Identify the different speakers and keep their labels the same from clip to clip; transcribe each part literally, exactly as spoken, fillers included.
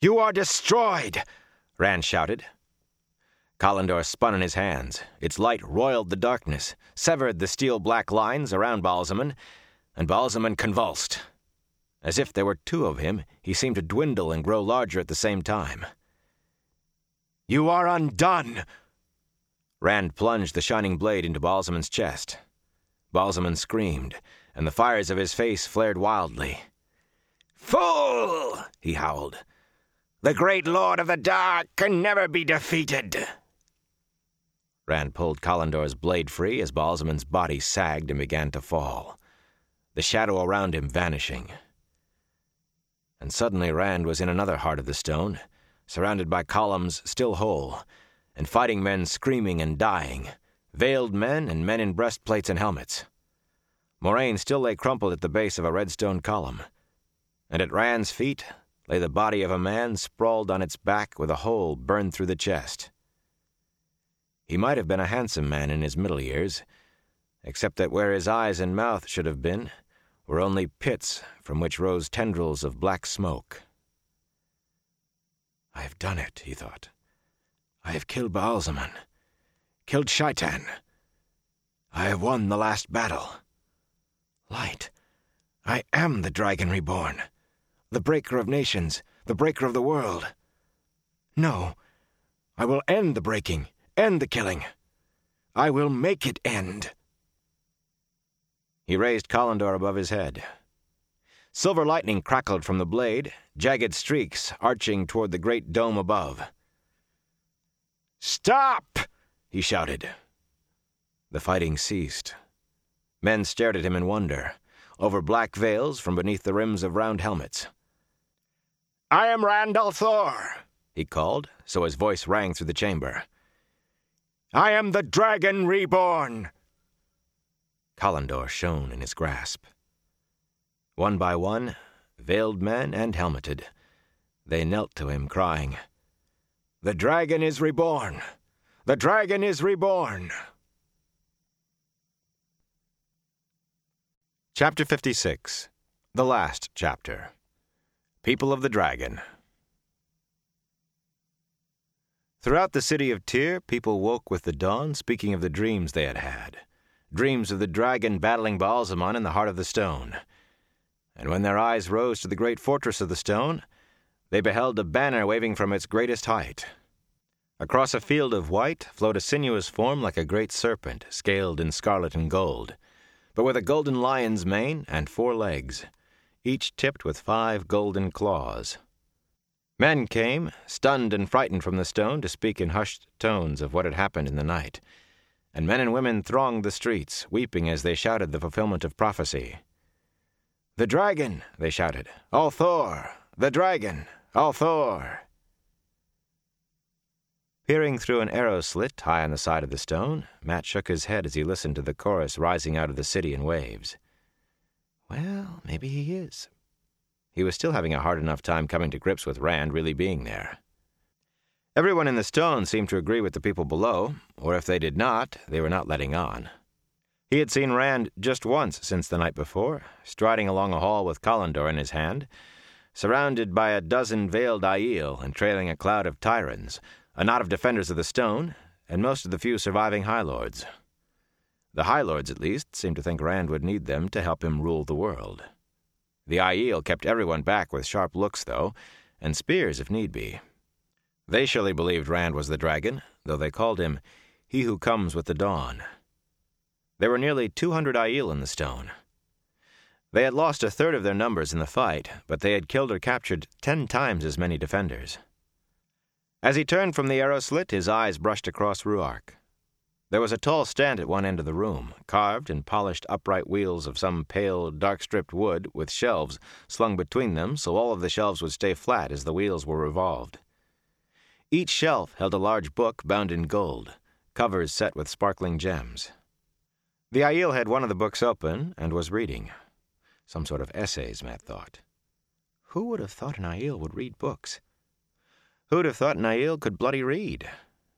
Speaker 1: You are destroyed!" Rand shouted. Kalendor spun in his hands. Its light roiled the darkness, severed the steel-black lines around Ba'alzamon, and Ba'alzamon convulsed. As if there were two of him, he seemed to dwindle and grow larger at the same time. "You are undone!" Rand plunged the shining blade into Ba'alzamon's chest. Ba'alzamon screamed, and the fires of his face flared wildly. "Fool!" he howled. "The great Lord of the Dark can never be defeated!" Rand pulled Kalendor's blade free as Ba'alzamon's body sagged and began to fall, the shadow around him vanishing. And suddenly Rand was in another heart of the stone, surrounded by columns still whole, and fighting men screaming and dying, veiled men and men in breastplates and helmets. Moraine still lay crumpled at the base of a red stone column, and at Rand's feet lay the body of a man sprawled on its back with a hole burned through the chest. He might have been a handsome man in his middle years, except that where his eyes and mouth should have been were only pits from which rose tendrils of black smoke. "I have done it," he thought. "I have killed Ba'alzamon, killed Shaitan. I have won the last battle. Light, I am the Dragon Reborn, the breaker of nations, the breaker of the world. No, I will end the breaking, end the killing. I will make it end." He raised Kalendor above his head. Silver lightning crackled from the blade, jagged streaks arching toward the great dome above. "Stop!" he shouted. The fighting ceased. Men stared at him in wonder, over black veils from beneath the rims of round helmets. "I am Rand al'Thor," he called, so his voice rang through the chamber. "I am the Dragon Reborn." Kalendor shone in his grasp. One by one, veiled men and helmeted, they knelt to him, crying, "The dragon is reborn! The dragon is reborn!" Chapter fifty-six. The last chapter. People of the Dragon. Throughout the city of Tyr, people woke with the dawn, speaking of the dreams they had had. Dreams of the dragon battling Ba'alzamon in the heart of the stone. And when their eyes rose to the great fortress of the stone, they beheld a banner waving from its greatest height. Across a field of white flowed a sinuous form like a great serpent, scaled in scarlet and gold, but with a golden lion's mane and four legs, each tipped with five golden claws. Men came, stunned and frightened from the stone, to speak in hushed tones of what had happened in the night, and men and women thronged the streets, weeping as they shouted the fulfillment of prophecy. "The dragon!" they shouted. "al'Thor! The dragon! al'Thor!" Peering through an arrow slit high on the side of the stone, Matt shook his head as he listened to the chorus rising out of the city in waves. Well, maybe he is. He was still having a hard enough time coming to grips with Rand really being there. Everyone in the stone seemed to agree with the people below, or if they did not, they were not letting on. He had seen Rand just once since the night before, striding along a hall with Kalendor in his hand, surrounded by a dozen veiled Aiel and trailing a cloud of Tyrans, a knot of defenders of the stone, and most of the few surviving High Lords. The High Lords, at least, seemed to think Rand would need them to help him rule the world. The Aiel kept everyone back with sharp looks, though, and spears if need be. They surely believed Rand was the dragon, though they called him He Who Comes with the Dawn. There were nearly two hundred Aiel in the stone. They had lost a third of their numbers in the fight, but they had killed or captured ten times as many defenders. As he turned from the arrow slit, his eyes brushed across Ruark. There was a tall stand at one end of the room, carved and polished upright wheels of some pale, dark-stripped wood with shelves slung between them so all of the shelves would stay flat as the wheels were revolved. Each shelf held a large book bound in gold, covers set with sparkling gems. The Aiel had one of the books open and was reading. Some sort of essays, Matt thought. Who would have thought an Aiel would read books? Who'd have thought an Aiel could bloody read?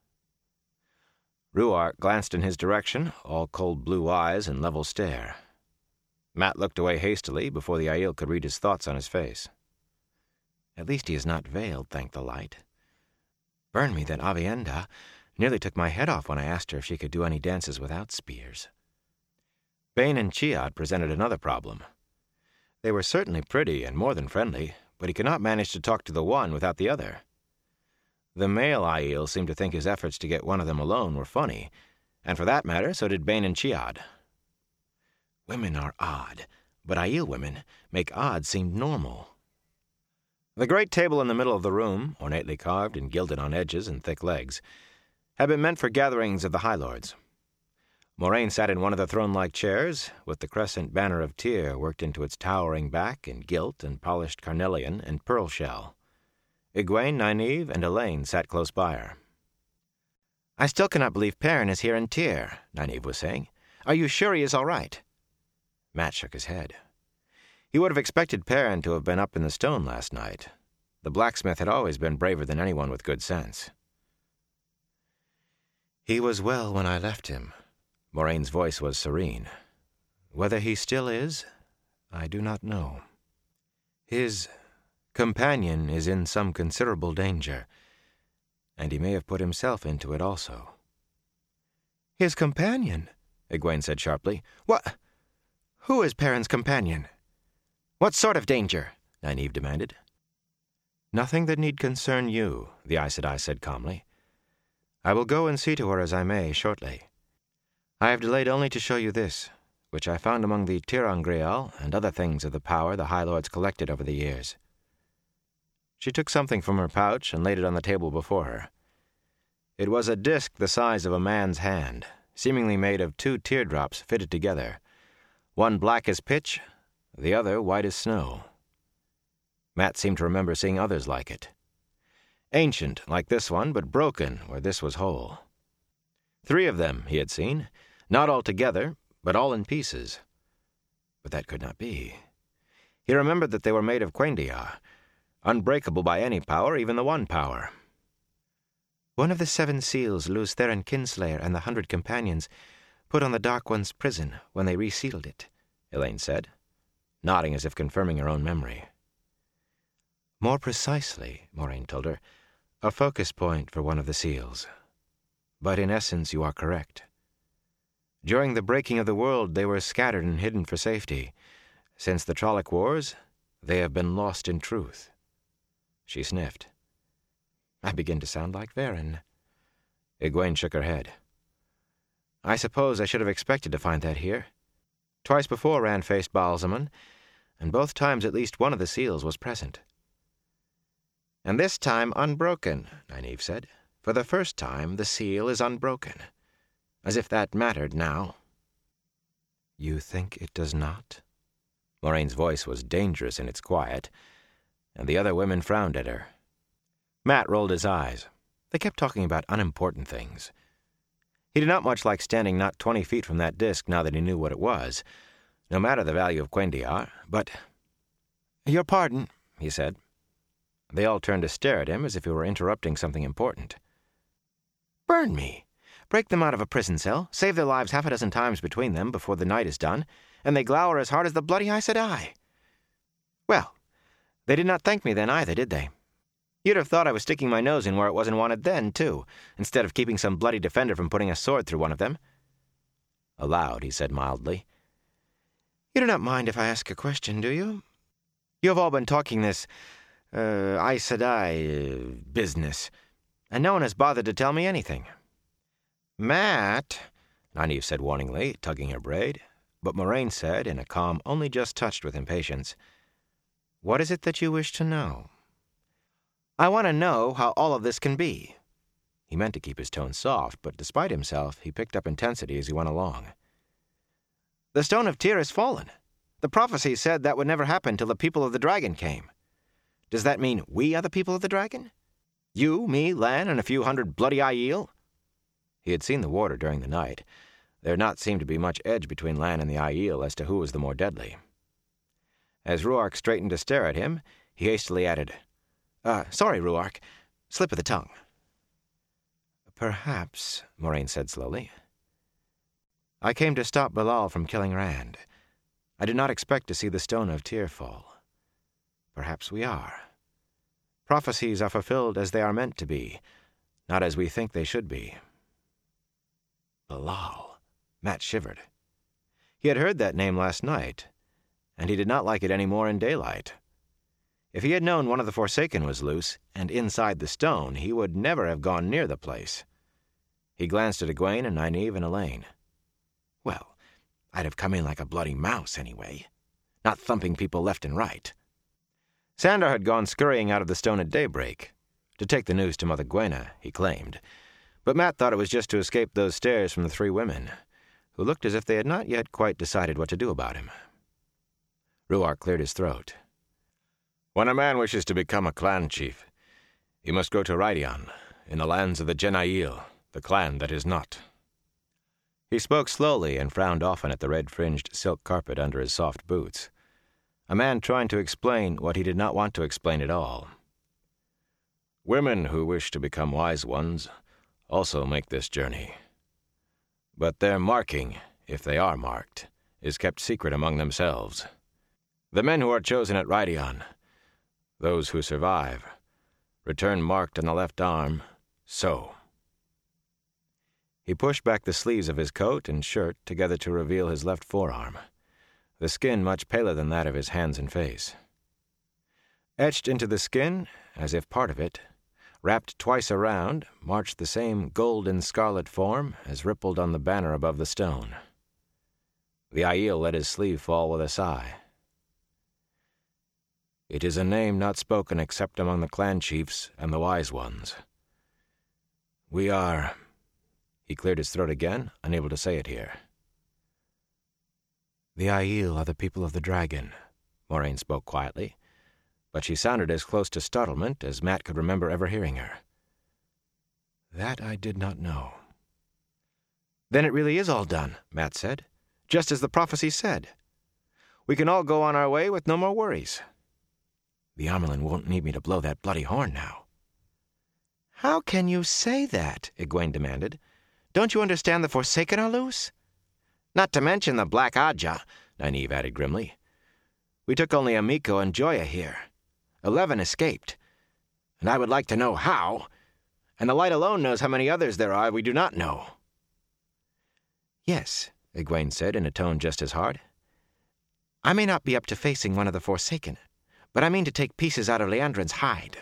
Speaker 1: Ruark glanced in his direction, all cold blue eyes and level stare. Matt looked away hastily before the Aiel could read his thoughts on his face. At least he is not veiled, thank the light. Burn me, that Avienda nearly took my head off when I asked her if she could do any dances without spears. Bane and Chiad presented another problem. They were certainly pretty and more than friendly, but he could not manage to talk to the one without the other. The male Aiel seemed to think his efforts to get one of them alone were funny, and for that matter, so did Bane and Chiad. Women are odd, but Aiel women make odd seem normal. The great table in the middle of the room, ornately carved and gilded on edges and thick legs, had been meant for gatherings of the High Lords. Moraine sat in one of the throne-like chairs, with the crescent banner of Tyr worked into its towering back in gilt and polished carnelian and pearl shell. Egwene, Nynaeve, and Elaine sat close by her. "I still cannot believe Perrin is here in Tyr," Nynaeve was saying. "Are you sure he is all right?" Mat shook his head. He would have expected Perrin to have been up in the stone last night. The blacksmith had always been braver than anyone with good sense. "He was well when I left him." Moraine's voice was serene. "Whether he still is, I do not know. His companion is in some considerable danger, and he may have put himself into it also." "His companion?" Egwene said sharply. "What? Who is Perrin's companion? What sort of danger?" Nynaeve demanded. "Nothing that need concern you," the Aes Sedai said calmly. "I will go and see to her as I may shortly. I have delayed only to show you this, which I found among the tir'angreal and other things of the power the High Lords collected over the years." She took something from her pouch and laid it on the table before her. It was a disk the size of a man's hand, seemingly made of two teardrops fitted together, one black as pitch, the other white as snow. Mat seemed to remember seeing others like it. Ancient, like this one, but broken where this was whole. Three of them he had seen, not all together, but all in pieces. But that could not be. He remembered that they were made of cuendillar, unbreakable by any power, even the One Power. "One of the seven seals Lews Therin Kinslayer and the Hundred Companions put on the Dark One's prison when they resealed it," Elaine said, nodding as if confirming her own memory. "More precisely," Moraine told her, "a focus point for one of the seals. But in essence you are correct. During the breaking of the world they were scattered and hidden for safety. Since the Trolloc Wars, they have been lost in truth." She sniffed. "I begin to sound like Verin." Egwene shook her head. "I suppose I should have expected to find that here. Twice before Rand faced Ba'alzamon, and both times at least one of the seals was present." "And this time unbroken," Nynaeve said. "For the first time the seal is unbroken. As if that mattered now." "You think it does not?" Moraine's voice was dangerous in its quiet, and the other women frowned at her. Mat rolled his eyes. They kept talking about unimportant things. He did not much like standing not twenty feet from that disk now that he knew what it was, no matter the value of cuendillar, but... "Your pardon," he said. They all turned to stare at him as if he were interrupting something important. "Burn me! Break them out of a prison cell, save their lives half a dozen times between them before the night is done, and they glower as hard as the bloody Aes Sedai. Well, they did not thank me then either, did they? You'd have thought I was sticking my nose in where it wasn't wanted then, too, instead of keeping some bloody defender from putting a sword through one of them." Aloud, he said mildly, "You do not mind if I ask a question, do you? You have all been talking this, uh, Aes Sedai uh, business, and no one has bothered to tell me anything." "Mat," Nynaeve said warningly, tugging her braid, but Moraine said, in a calm only just touched with impatience, "What is it that you wish to know?" "I want to know how all of this can be." He meant to keep his tone soft, but despite himself, he picked up intensity as he went along. "The Stone of Tyr has fallen. The prophecy said that would never happen till the people of the dragon came. Does that mean we are the people of the dragon? You, me, Lan, and a few hundred bloody Aiel?" He had seen the warder during the night. There had not seemed to be much edge between Lan and the Aiel as to who was the more deadly. As Rhuarc straightened to stare at him, he hastily added, Uh, sorry, Rhuarc. Slip of the tongue." "Perhaps," Moraine said slowly. "I came to stop Be'lal from killing Rand. I did not expect to see the Stone of Tyr fall. Perhaps we are. Prophecies are fulfilled as they are meant to be, not as we think they should be. Belial. Matt shivered. He had heard that name last night, and he did not like it any more in daylight. If he had known one of the Forsaken was loose and inside the stone, he would never have gone near the place. He glanced at Egwene and Nynaeve and Elaine. Well, I'd have come in like a bloody mouse anyway, not thumping people left and right. Sandor had gone scurrying out of the stone at daybreak, to take the news to Mother Gwenna, he claimed, but Matt thought it was just to escape those stares from the three women, who looked as if they had not yet quite decided what to do about him. Rhuarc cleared his throat. When a man wishes to become a clan chief, he must go to Rhuidean, in the lands of the Genaiel, the clan that is not. He spoke slowly and frowned often at the red-fringed silk carpet under his soft boots, a man trying to explain what he did not want to explain at all. Women who wish to become wise ones also make this journey. But their marking, if they are marked, is kept secret among themselves. The men who are chosen at Rhuidean, those who survive, return marked on the left arm, so. He pushed back the sleeves of his coat and shirt together to reveal his left forearm, the skin much paler than that of his hands and face. Etched into the skin, as if part of it, wrapped twice around, marched the same gold and scarlet form as rippled on the banner above the stone. The Aiel let his sleeve fall with a sigh. It is a name not spoken except among the clan chiefs and the wise ones. We are... He cleared his throat again, unable to say it here. The Aiel are the people of the dragon, Moraine spoke quietly, but she sounded as close to startlement as Matt could remember ever hearing her. That I did not know. Then it really is all done, Matt said, just as the prophecy said. We can all go on our way with no more worries. The Amyrlin won't need me to blow that bloody horn now. How can you say that? Egwene demanded. Don't you understand the Forsaken are loose? Not to mention the Black Ajah, Nynaeve added grimly. We took only Amiko and Joya here. Eleven escaped. And I would like to know how. And the light alone knows how many others there are we do not know. Yes, Egwene said in a tone just as hard. I may not be up to facing one of the Forsaken, but I mean to take pieces out of Liandrin's hide.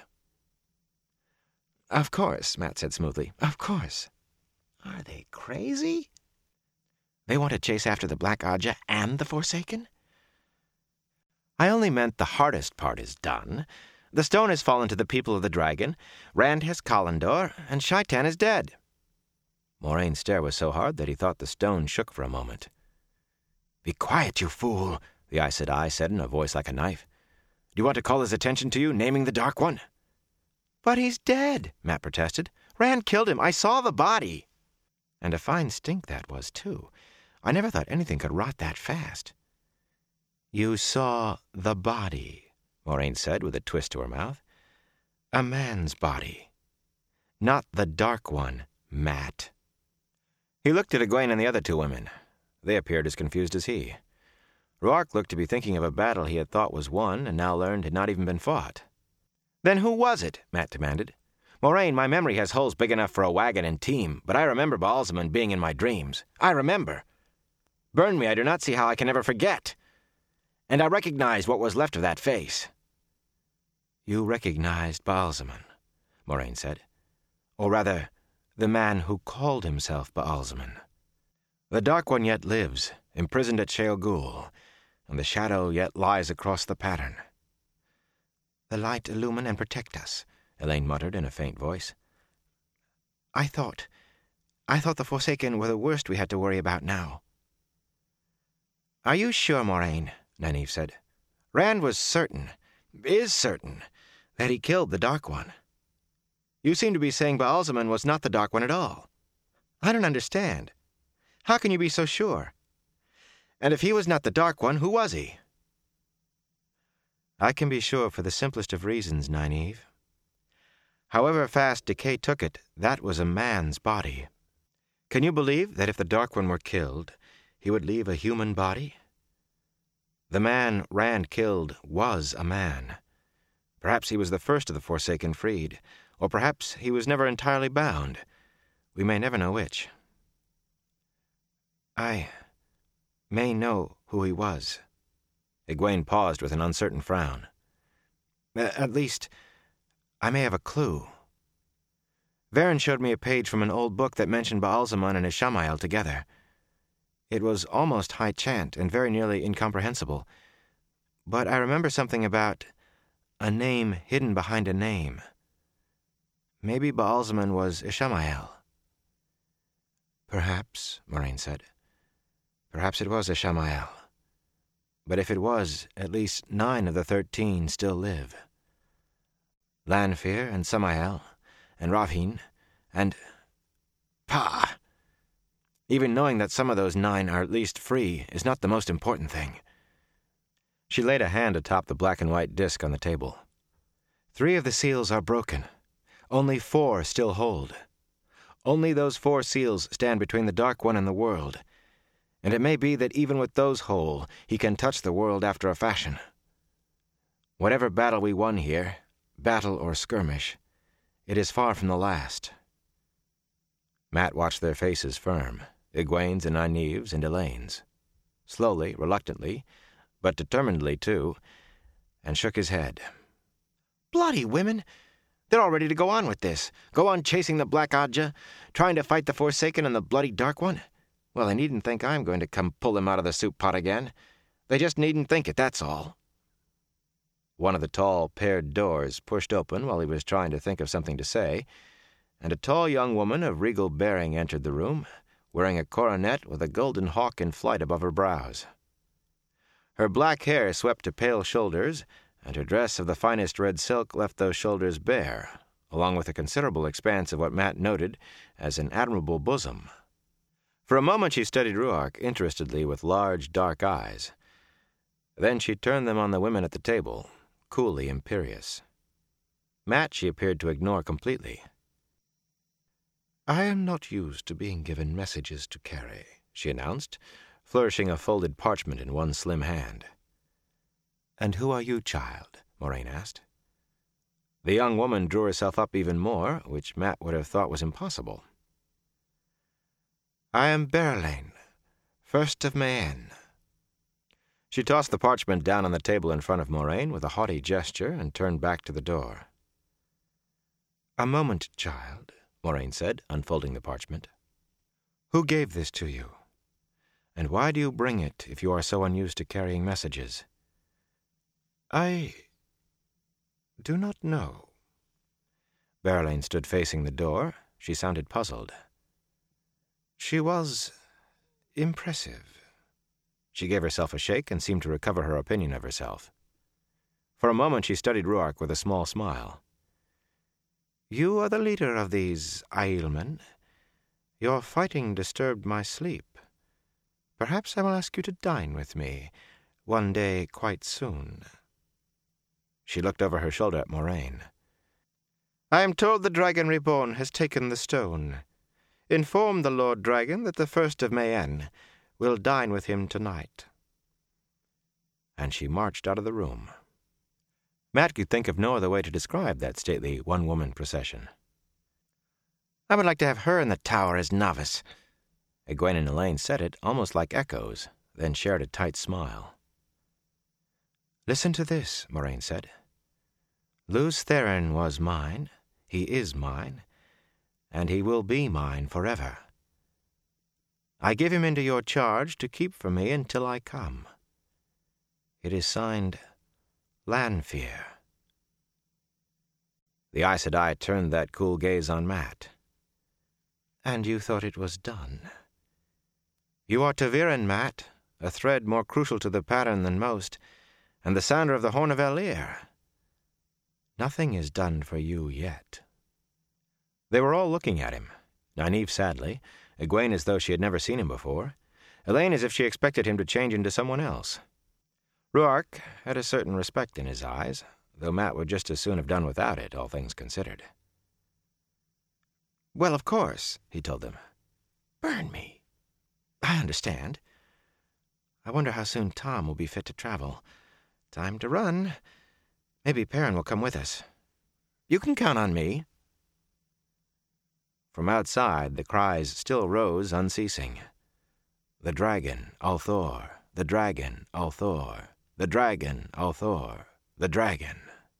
Speaker 1: Of course, Matt said smoothly. Of course. Are they crazy? They want to chase after the Black Ajah and the Forsaken? I only meant the hardest part is done. The stone has fallen to the people of the dragon, Rand has Kalendor, and Shaitan is dead. Moraine's stare was so hard that he thought the stone shook for a moment. Be quiet, you fool, the Aes Sedai said in a voice like a knife. Do you want to call his attention to you, naming the Dark One? But he's dead, Matt protested. Rand killed him. I saw the body. And a fine stink that was, too. I never thought anything could rot that fast. You saw the body, Moraine said with a twist to her mouth. A man's body. Not the Dark One, Matt. He looked at Egwene and the other two women. They appeared as confused as he. Rhuarc looked to be thinking of a battle he had thought was won and now learned had not even been fought. Then who was it? Matt demanded. Moraine, my memory has holes big enough for a wagon and team, but I remember Baalzamon being in my dreams. I remember. Burn me, I do not see how I can ever forget. And I recognize what was left of that face. You recognized Baalzamon, Moraine said. Or rather, the man who called himself Baalzamon. The Dark One yet lives, imprisoned at Shale Ghul, and the shadow yet lies across the pattern. The light illumine and protect us, Elaine muttered in a faint voice. I thought, I thought the Forsaken were the worst we had to worry about now. Are you sure, Moraine? Nynaeve said. Rand was certain, is certain, that he killed the Dark One. You seem to be saying Baalzamon was not the Dark One at all. I don't understand. How can you be so sure? And if he was not the Dark One, who was he? I can be sure for the simplest of reasons, Nynaeve. However fast decay took it, that was a man's body. Can you believe that if the Dark One were killed, he would leave a human body? The man Rand killed was a man. Perhaps he was the first of the Forsaken freed, or perhaps he was never entirely bound. We may never know which. I may know who he was. Egwene paused with an uncertain frown. At least, I may have a clue. Varen showed me a page from an old book that mentioned Ba'alzamon and Ishamael together. It was almost high chant and very nearly incomprehensible, but I remember something about a name hidden behind a name. Maybe Ba'alzamon was Ishamael. Perhaps, Moraine said. Perhaps it was Ishamael. But if it was, at least nine of the thirteen still live. Lanfear and Samael and Ravhin and... Pah! Even knowing that some of those nine are at least free is not the most important thing. She laid a hand atop the black and white disk on the table. Three of the seals are broken. Only four still hold. Only those four seals stand between the Dark One and the world, and it may be that even with those whole, he can touch the world after a fashion. Whatever battle we won here, battle or skirmish, it is far from the last. Mat watched their faces firm, Egwene's and Nynaeve's and Elaine's. Slowly, reluctantly, but determinedly too, and shook his head. Bloody women! They're all ready to go on with this, go on chasing the Black Ajah, trying to fight the Forsaken and the bloody Dark One. Well, they needn't think I'm going to come pull them out of the soup pot again. They just needn't think it, that's all. One of the tall, paired doors pushed open while he was trying to think of something to say, and a tall young woman of regal bearing entered the room, wearing a coronet with a golden hawk in flight above her brows. Her black hair swept to pale shoulders, and her dress of the finest red silk left those shoulders bare, along with a considerable expanse of what Mat noted as an admirable bosom. For a moment she studied Rhuarc interestedly with large, dark eyes. Then she turned them on the women at the table, coolly imperious. Mat she appeared to ignore completely. I am not used to being given messages to carry, she announced, flourishing a folded parchment in one slim hand. And who are you, child? Moraine asked. The young woman drew herself up even more, which Mat would have thought was impossible. I am Berelain, first of Mayenne. She tossed the parchment down on the table in front of Moraine with a haughty gesture and turned back to the door. A moment, child, Moraine said, unfolding the parchment. Who gave this to you? And why do you bring it if you are so unused to carrying messages? I do not know. Berelain stood facing the door. She sounded puzzled. She was impressive. She gave herself a shake and seemed to recover her opinion of herself. For a moment she studied Rhuarc with a small smile. You are the leader of these Aielmen. Your fighting disturbed my sleep. Perhaps I will ask you to dine with me, one day quite soon. She looked over her shoulder at Moraine. I am told the Dragon Reborn has taken the stone. Inform the Lord Dragon that the First of Mayenne will dine with him tonight. And she marched out of the room. Mat could think of no other way to describe that stately one-woman procession. I would like to have her in the tower as novice. Egwene and Elaine said it almost like echoes, then shared a tight smile. Listen to this, Moraine said. Lews Therin was mine, he is mine, and he will be mine forever. I give him into your charge to keep for me until I come. It is signed Lanfear. The Aes Sedai turned that cool gaze on Mat. And you thought it was done. You are ta'veren, Mat, a thread more crucial to the pattern than most, and the sounder of the Horn of E'lir. Nothing is done for you yet. They were all looking at him, Nynaeve sadly, Egwene as though she had never seen him before, Elaine as if she expected him to change into someone else. Rhuarc had a certain respect in his eyes, though Mat would just as soon have done without it, all things considered. Well, of course, he told them. Burn me. I understand. I wonder how soon Tom will be fit to travel. Time to run. Maybe Perrin will come with us. You can count on me." From outside, the cries still rose unceasing. "The dragon, Althor! The dragon, Althor! The dragon, Althor! The dragon!"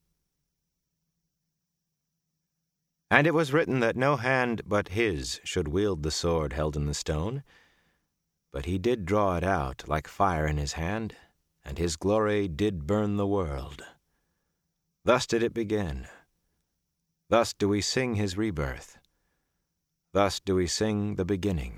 Speaker 1: And it was written that no hand but his should wield the sword held in the stone, but he did draw it out like fire in his hand, and his glory did burn the world. Thus did it begin. Thus do we sing his rebirth. Thus do we sing the beginning.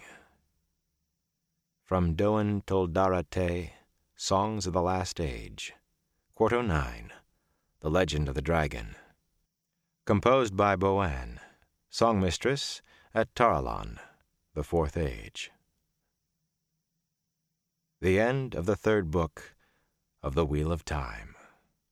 Speaker 1: From Doin Toldara Te, Songs of the Last Age, Quarto nine, The Legend of the Dragon. Composed by Boann, songmistress at Taralon, the Fourth Age. The end of the third book of the Wheel of Time.